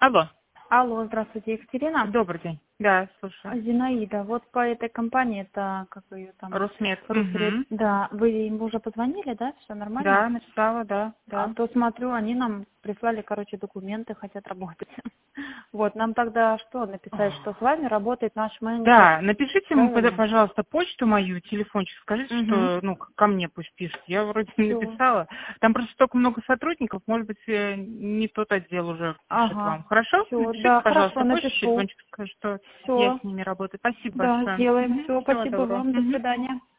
Алло, Алло, здравствуйте, Екатерина. добрый день. Да, слушаю. Зинаида, вот по этой компании, это, как ее там, Русмед. Русред, Мгм. да, вы им уже позвонили, да, все нормально? Да, написала, да, А да. то смотрю, они нам прислали, документы, хотят работать. Вот, нам тогда что написать, что с вами работает наш менеджер, Да, напишите ему, правильно? пожалуйста, почту мою, телефончик, скажите, Угу, что, ну, ко мне пусть пишет. Я вроде все. написала. Там просто столько много сотрудников, может быть, не тот отдел уже пишет Ага, вам. Хорошо? все, Напишите, да, хорошо, пожалуйста, почту, напишу. телефончик, скажу, что я Все, с ними работаю. Спасибо да, большое. сделаем, все, Всего спасибо доброго. вам, до свидания.